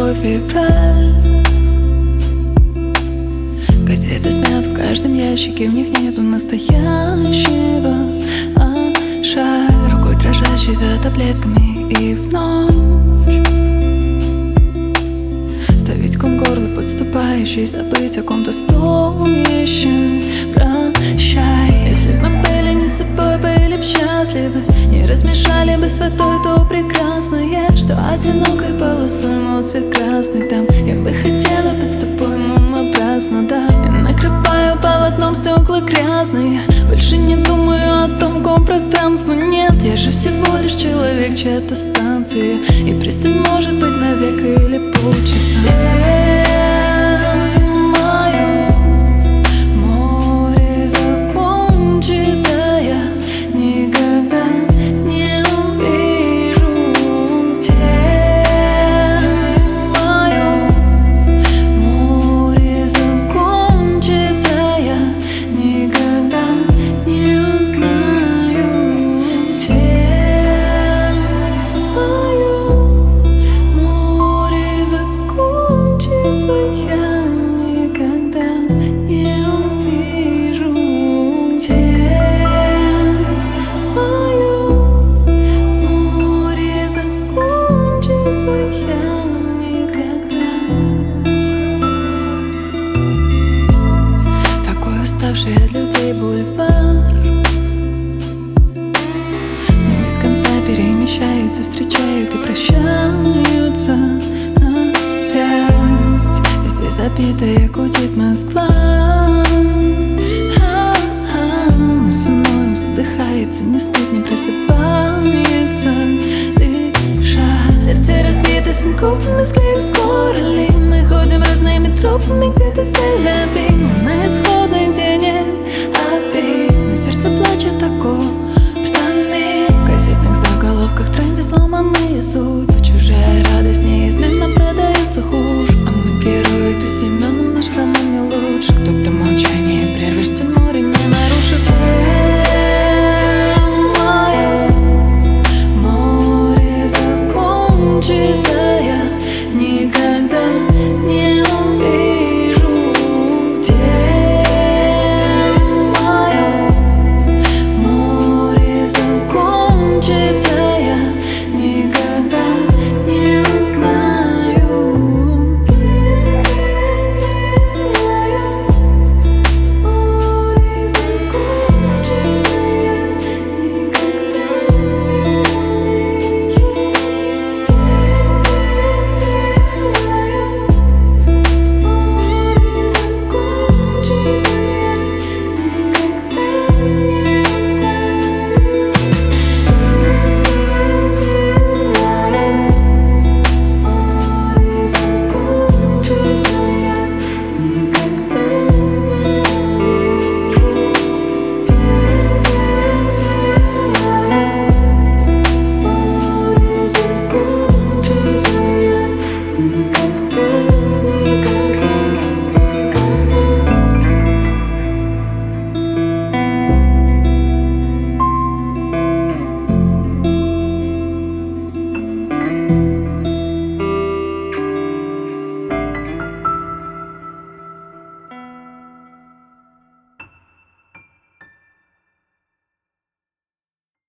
тобой февраль. Газеты смят в каждом ящике, в них нету настоящего. А жаль, рукой дрожащей за таблетками и в ночь ставить ком горло подступающий, забыть о ком-то стоящем. Прощай, если бы мы были не собой, были б счастливы, не размешали бы с водой то прекрасное, что одинокой полосой мой цвет красный. Там я бы хотела быть с тобой, мамообразно, да. Я накрываю полотном стекла грязные, больше не думаю о том, ком пространства нет. Я же всего лишь человек, чья-то станция, и пристань может быть навек или полчаса. Уставший от людей бульвар, но без конца перемещаются, встречают и прощаются опять. Везде забитая гудит Москва, но со мною задыхается, не спит, не просыпается дышать. Сердце разбито синкопами, склею скоро ли. Мы ходим разными тропами, где-то сель-ль-ви. Мы на исходной, где нет